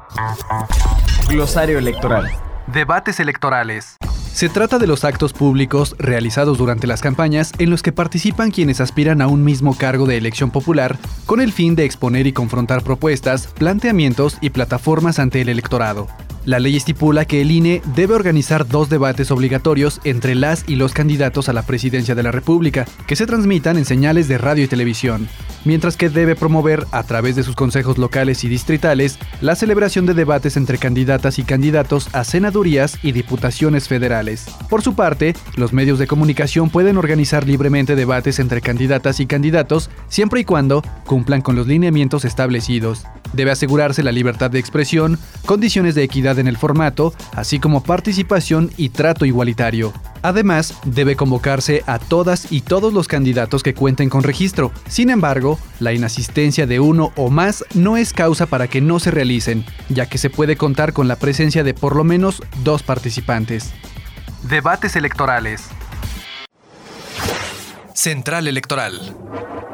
Glosario electoral. Debates electorales. Se trata de los actos públicos realizados durante las campañas en los que participan quienes aspiran a un mismo cargo de elección popular con el fin de exponer y confrontar propuestas, planteamientos y plataformas ante el electorado. La ley estipula que el INE debe organizar 2 debates obligatorios entre las y los candidatos a la presidencia de la República, que se transmitan en señales de radio y televisión, mientras que debe promover, a través de sus consejos locales y distritales, la celebración de debates entre candidatas y candidatos a senadurías y diputaciones federales. Por su parte, los medios de comunicación pueden organizar libremente debates entre candidatas y candidatos, siempre y cuando cumplan con los lineamientos establecidos. Debe asegurarse la libertad de expresión, condiciones de equidad en el formato, así como participación y trato igualitario. Además, debe convocarse a todas y todos los candidatos que cuenten con registro. Sin embargo, la inasistencia de uno o más no es causa para que no se realicen, ya que se puede contar con la presencia de por lo menos 2 participantes. Debates electorales. Central Electoral.